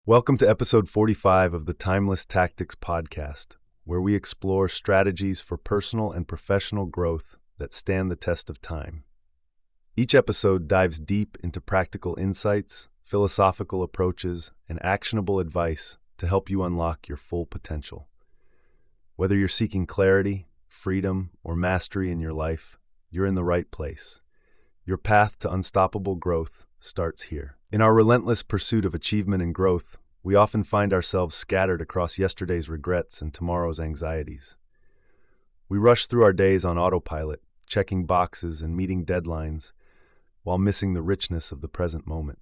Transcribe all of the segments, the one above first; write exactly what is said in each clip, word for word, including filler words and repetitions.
Welcome to episode forty-five of the Timeless Tactics podcast, where we explore strategies for personal and professional growth that stand the test of time. Each episode dives deep into practical insights, philosophical approaches, and actionable advice to help you unlock your full potential. Whether you're seeking clarity, freedom, or mastery in your life, you're in the right place. Your path to unstoppable growth starts here. In our relentless pursuit of achievement and growth, we often find ourselves scattered across yesterday's regrets and tomorrow's anxieties. We rush through our days on autopilot, checking boxes and meeting deadlines, while missing the richness of the present moment.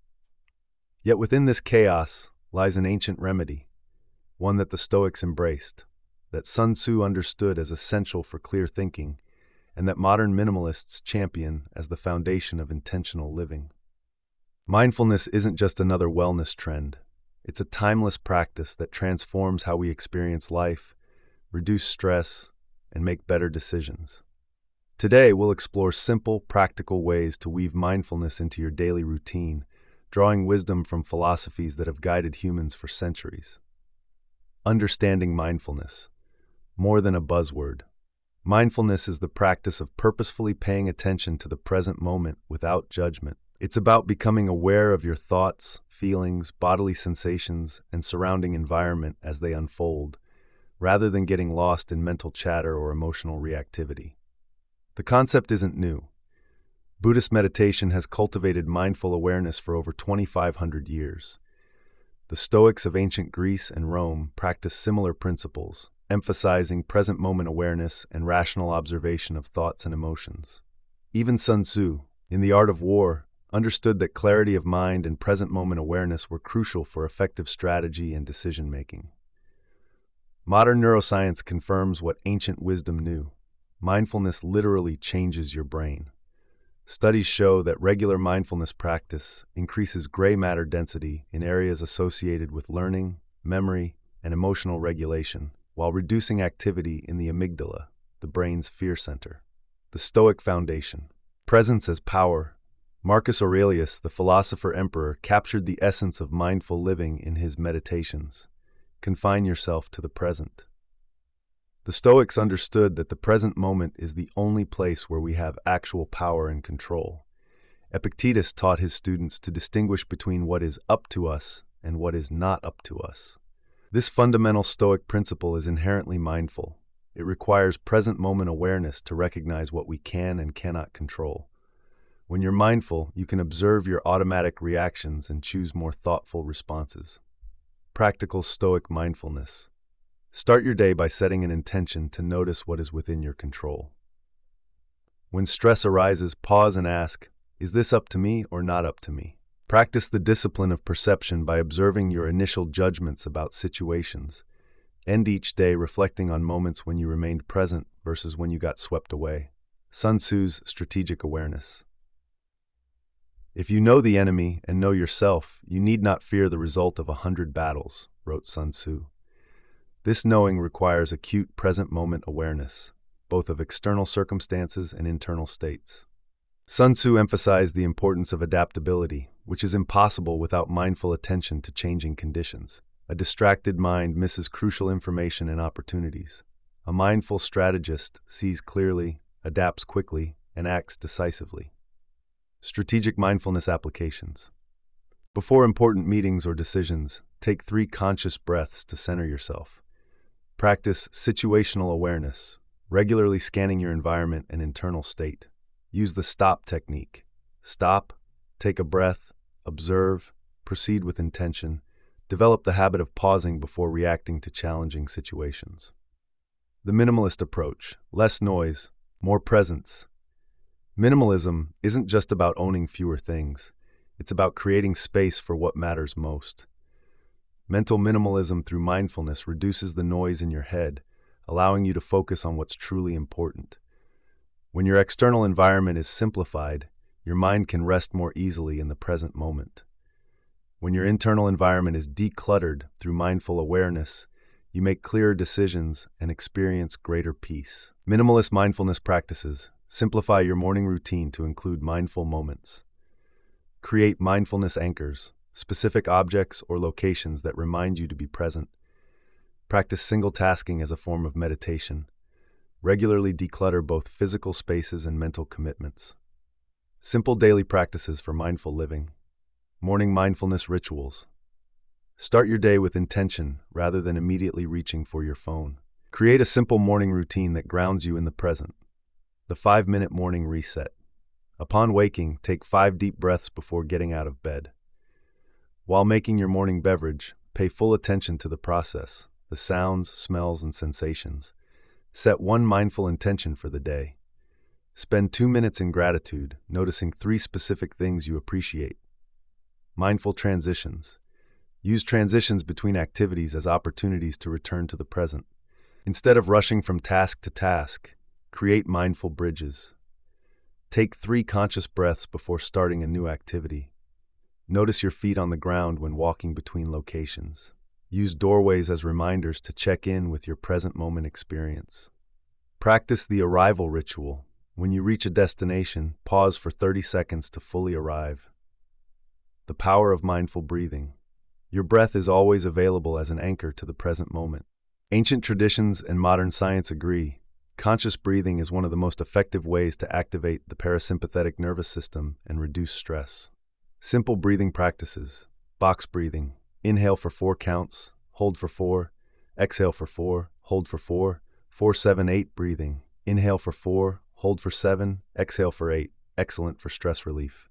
Yet within this chaos lies an ancient remedy, one that the Stoics embraced, that Sun Tzu understood as essential for clear thinking, and that modern minimalists champion as the foundation of intentional living. Mindfulness isn't just another wellness trend. It's a timeless practice that transforms how we experience life, reduce stress, and make better decisions. Today, we'll explore simple, practical ways to weave mindfulness into your daily routine, drawing wisdom from philosophies that have guided humans for centuries. Understanding mindfulness. More than a buzzword. Mindfulness is the practice of purposefully paying attention to the present moment without judgment. It's about becoming aware of your thoughts, feelings, bodily sensations, and surrounding environment as they unfold, rather than getting lost in mental chatter or emotional reactivity. The concept isn't new. Buddhist meditation has cultivated mindful awareness for over twenty-five hundred years. The Stoics of ancient Greece and Rome practiced similar principles, emphasizing present moment awareness and rational observation of thoughts and emotions. Even Sun Tzu, in The Art of War, understood that clarity of mind and present moment awareness were crucial for effective strategy and decision-making. Modern neuroscience confirms what ancient wisdom knew. Mindfulness literally changes your brain. Studies show that regular mindfulness practice increases gray matter density in areas associated with learning, memory, and emotional regulation, while reducing activity in the amygdala, the brain's fear center. The Stoic Foundation. Presence as power. Marcus Aurelius, the philosopher-emperor, captured the essence of mindful living in his Meditations. Confine yourself to the present. The Stoics understood that the present moment is the only place where we have actual power and control. Epictetus taught his students to distinguish between what is up to us and what is not up to us. This fundamental Stoic principle is inherently mindful. It requires present moment awareness to recognize what we can and cannot control. When you're mindful, you can observe your automatic reactions and choose more thoughtful responses. Practical Stoic mindfulness. Start your day by setting an intention to notice what is within your control. When stress arises, pause and ask, is this up to me or not up to me? Practice the discipline of perception by observing your initial judgments about situations. End each day reflecting on moments when you remained present versus when you got swept away. Sun Tzu's strategic awareness. If you know the enemy and know yourself, you need not fear the result of a hundred battles, wrote Sun Tzu. This knowing requires acute present moment awareness, both of external circumstances and internal states. Sun Tzu emphasized the importance of adaptability, which is impossible without mindful attention to changing conditions. A distracted mind misses crucial information and opportunities. A mindful strategist sees clearly, adapts quickly, and acts decisively. Strategic mindfulness applications. Before important meetings or decisions, take three conscious breaths to center yourself. Practice situational awareness, regularly scanning your environment and internal state. Use the STOP technique. Stop, take a breath, observe, proceed with intention. Develop the habit of pausing before reacting to challenging situations. The minimalist approach. Less noise, more presence. Minimalism isn't just about owning fewer things. It's about creating space for what matters most. Mental minimalism through mindfulness reduces the noise in your head, allowing you to focus on what's truly important. When your external environment is simplified, your mind can rest more easily in the present moment. When your internal environment is decluttered through mindful awareness, you make clearer decisions and experience greater peace. Minimalist mindfulness practices. Simplify your morning routine to include mindful moments. Create mindfulness anchors. specific objects or locations that remind you to be present. Practice single tasking as a form of meditation. Regularly declutter both physical spaces and mental commitments. Simple daily practices for mindful living. Morning mindfulness rituals. Start your day with intention rather than immediately reaching for your phone. Create a simple morning routine that grounds you in the present. The five-minute morning reset. Upon waking, take five deep breaths before getting out of bed. While making your morning beverage, pay full attention to the process, the sounds, smells, and sensations. Set one mindful intention for the day. Spend two minutes in gratitude, noticing three specific things you appreciate. Mindful transitions. Use transitions between activities as opportunities to return to the present. Instead of rushing from task to task, create mindful bridges. Take three conscious breaths before starting a new activity. Notice your feet on the ground when walking between locations. Use doorways as reminders to check in with your present moment experience. Practice the arrival ritual. When you reach a destination, pause for thirty seconds to fully arrive. The power of mindful breathing. Your breath is always available as an anchor to the present moment. Ancient traditions and modern science agree. Conscious breathing is one of the most effective ways to activate the parasympathetic nervous system and reduce stress. Simple breathing practices. Box breathing. Inhale for four counts, hold for four, exhale for four, hold for four, four, seven, eight breathing. Inhale for four, hold for seven, exhale for eight. Excellent for stress relief.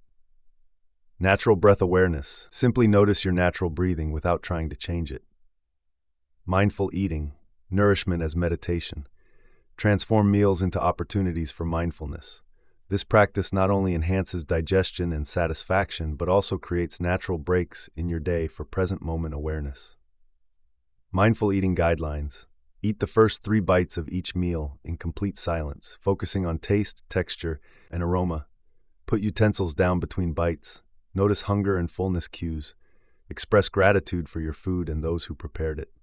Natural breath awareness. Simply notice your natural breathing without trying to change it. Mindful eating. Nourishment as meditation. Transform meals into opportunities for mindfulness. This practice not only enhances digestion and satisfaction, but also creates natural breaks in your day for present moment awareness. Mindful eating guidelines. Eat the first three bites of each meal in complete silence, focusing on taste, texture, and aroma. Put utensils down between bites. Notice hunger and fullness cues. Express gratitude for your food and those who prepared it.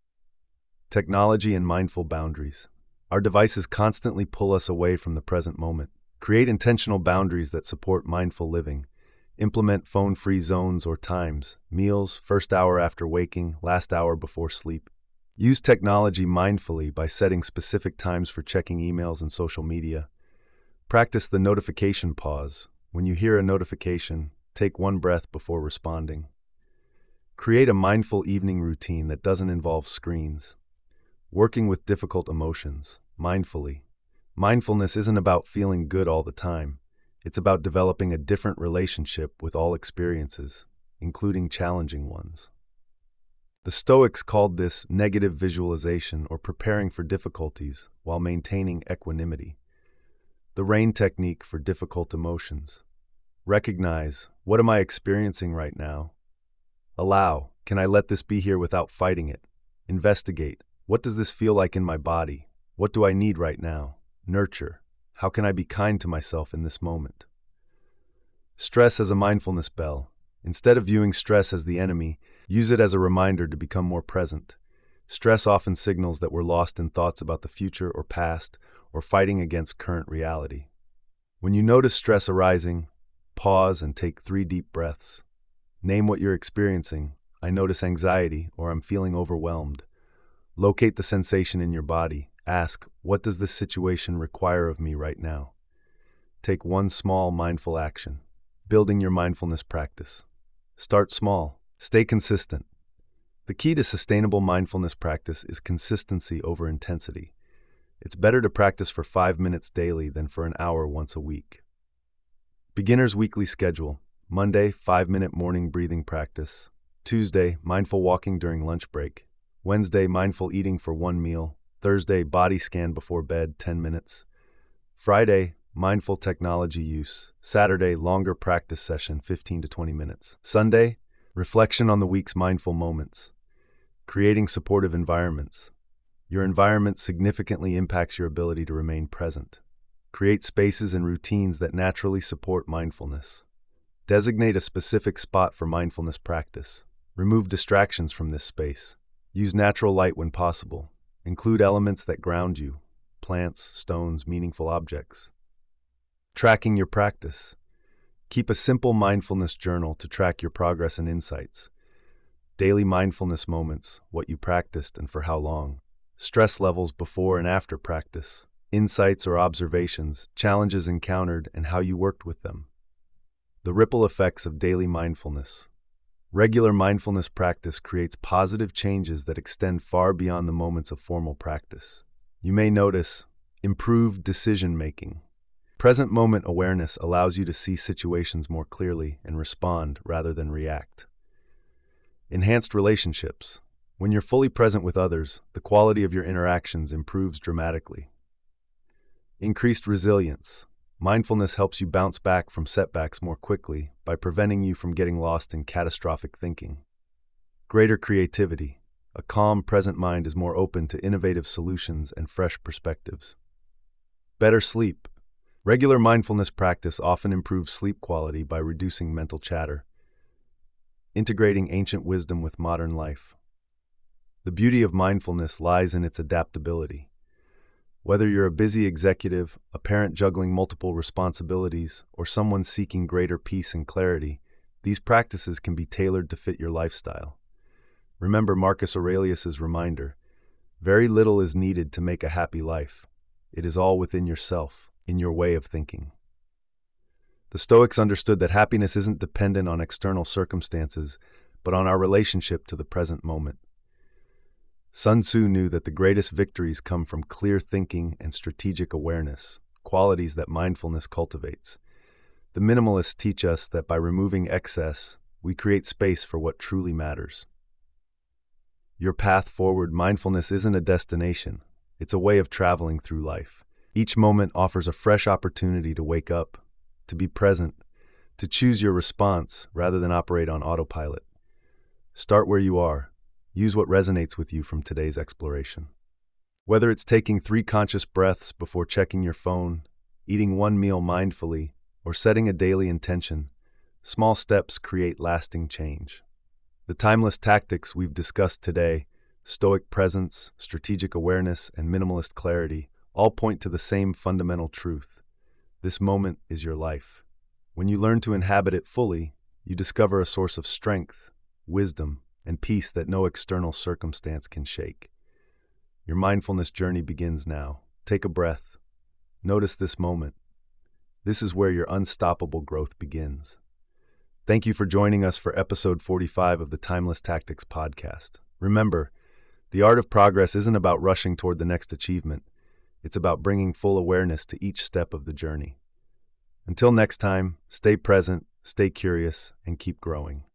Technology and mindful boundaries. Our devices constantly pull us away from the present moment. Create intentional boundaries that support mindful living. Implement phone-free zones or times, meals, first hour after waking, last hour before sleep. Use technology mindfully by setting specific times for checking emails and social media. Practice the notification pause. When you hear a notification, take one breath before responding. Create a mindful evening routine that doesn't involve screens. Working with difficult emotions, mindfully. Mindfulness isn't about feeling good all the time. It's about developing a different relationship with all experiences, including challenging ones. The Stoics called this negative visualization or preparing for difficulties while maintaining equanimity. The RAIN technique for difficult emotions. Recognize, what am I experiencing right now? Allow, can I let this be here without fighting it? Investigate, what does this feel like in my body? What do I need right now? Nurture, how can I be kind to myself in this moment? Stress as a mindfulness bell. Instead of viewing stress as the enemy, use it as a reminder to become more present. Stress often signals that we're lost in thoughts about the future or past, or fighting against current reality. When you notice stress arising, pause and take three deep breaths. Name what you're experiencing. I notice anxiety, or I'm feeling overwhelmed. Locate the sensation in your body. Ask, what does this situation require of me right now? Take one small mindful action. Building your mindfulness practice. Start small. Stay consistent. The key to sustainable mindfulness practice is consistency over intensity. It's better to practice for five minutes daily than for an hour once a week. Beginner's weekly schedule. Monday, five-minute morning breathing practice. Tuesday, mindful walking during lunch break. Wednesday, mindful eating for one meal. Thursday, body scan before bed, ten minutes. Friday, mindful technology use. Saturday, longer practice session, fifteen to twenty minutes. Sunday, reflection on the week's mindful moments. Creating supportive environments. Your environment significantly impacts your ability to remain present. Create spaces and routines that naturally support mindfulness. Designate a specific spot for mindfulness practice. Remove distractions from this space. Use natural light when possible. Include elements that ground you, plants, stones, meaningful objects. Tracking your practice. Keep a simple mindfulness journal to track your progress and insights. Daily mindfulness moments, what you practiced and for how long. Stress levels before and after practice. Insights or observations, challenges encountered, and how you worked with them. The ripple effects of daily mindfulness. Regular mindfulness practice creates positive changes that extend far beyond the moments of formal practice. You may notice improved decision-making. Present moment awareness allows you to see situations more clearly and respond rather than react. Enhanced relationships. When you're fully present with others, the quality of your interactions improves dramatically. Increased resilience. Mindfulness helps you bounce back from setbacks more quickly by preventing you from getting lost in catastrophic thinking. Greater creativity. A calm, present mind is more open to innovative solutions and fresh perspectives. Better sleep. Regular mindfulness practice often improves sleep quality by reducing mental chatter. Integrating ancient wisdom with modern life. The beauty of mindfulness lies in its adaptability. Whether you're a busy executive, a parent juggling multiple responsibilities, or someone seeking greater peace and clarity, these practices can be tailored to fit your lifestyle. Remember Marcus Aurelius's reminder, very little is needed to make a happy life. It is all within yourself, in your way of thinking. The Stoics understood that happiness isn't dependent on external circumstances, but on our relationship to the present moment. Sun Tzu knew that the greatest victories come from clear thinking and strategic awareness, qualities that mindfulness cultivates. The minimalists teach us that by removing excess, we create space for what truly matters. Your path forward, mindfulness isn't a destination. It's a way of traveling through life. Each moment offers a fresh opportunity to wake up, to be present, to choose your response rather than operate on autopilot. Start where you are. Use what resonates with you from today's exploration. Whether it's taking three conscious breaths before checking your phone, eating one meal mindfully, or setting a daily intention, small steps create lasting change. The timeless tactics we've discussed today, stoic presence, strategic awareness, and minimalist clarity, all point to the same fundamental truth. This moment is your life. When you learn to inhabit it fully, you discover a source of strength, wisdom, and peace that no external circumstance can shake. Your mindfulness journey begins now. Take a breath. Notice this moment. This is where your unstoppable growth begins. Thank you for joining us for episode forty-five of the Timeless Tactics podcast. Remember, the art of progress isn't about rushing toward the next achievement. It's about bringing full awareness to each step of the journey. Until next time, stay present, stay curious, and keep growing.